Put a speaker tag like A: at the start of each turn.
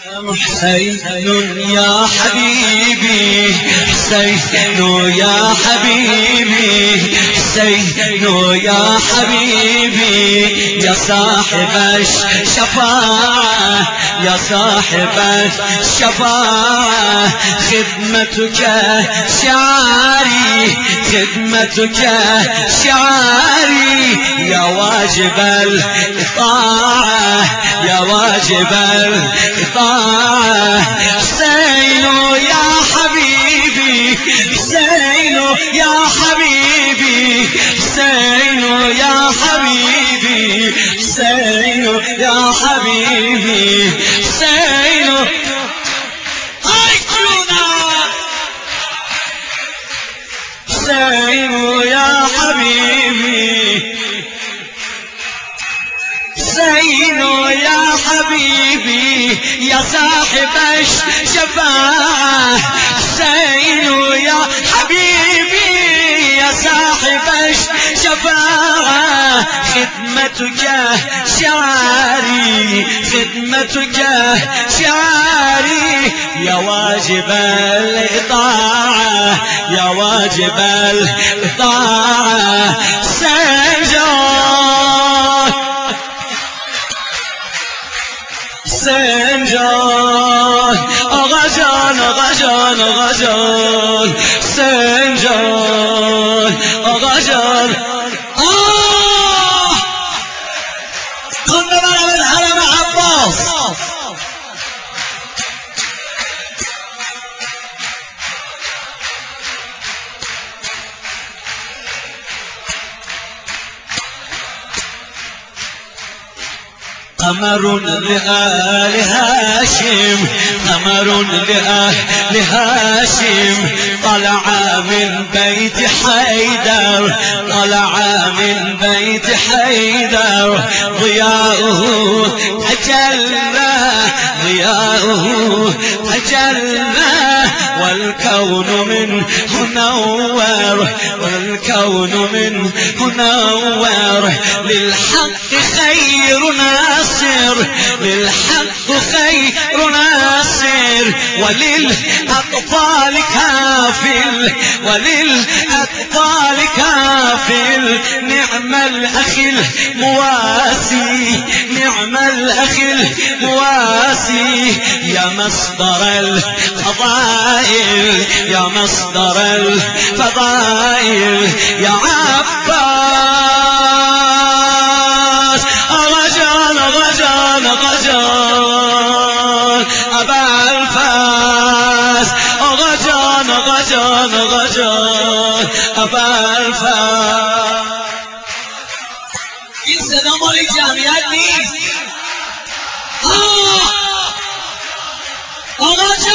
A: حسين يا حبيبي، حسين يا حبيبي، حسين يا حبيبي، يا صاحب الشفاعة، يا صاحب الشفاعة، خدمتك شعاري، خدمتك شعاري، يا واجب الإطاعة، يا واجب الإطاعة، حسين يا حبيبي، حسين يا حبيبي، حسين يا حبيبي، حسين يا حبيبي، حسين حسين يا حبيبي، حسين يا حبيبي، يا صاحب الشفاعة، حسين يا حبيبي، يا صاحب الشفاعة، خدمتك شعاري، خدمتك شعاري، يا واجب الإطاعة، يا واجب الإطاعة، سنجار سنجار أغجان أغجان أغجان سنجار أغجان كنا من الحرم عباس قمر لآل هاشم، قمر لآل هاشم، طلع من بيت حيدر، طلع من بيت حيدر، ضياؤه تجلى، ضياؤه تجلى، والكون منه نور، والكون منه نور، للحق خير ناصر، للحق خير ناصر، وللأطفال كافل، وللأطفال كافل، نعم الأخ المواسي، نعم الأخ المواسي، يا مصدر الفضائل، يا مصدر الفضائل، يا عباس غجان غجان غجان أبا الفاس، غجان غجان غجان أبا الفاس. این صدا مال جمعیت نیست. آقا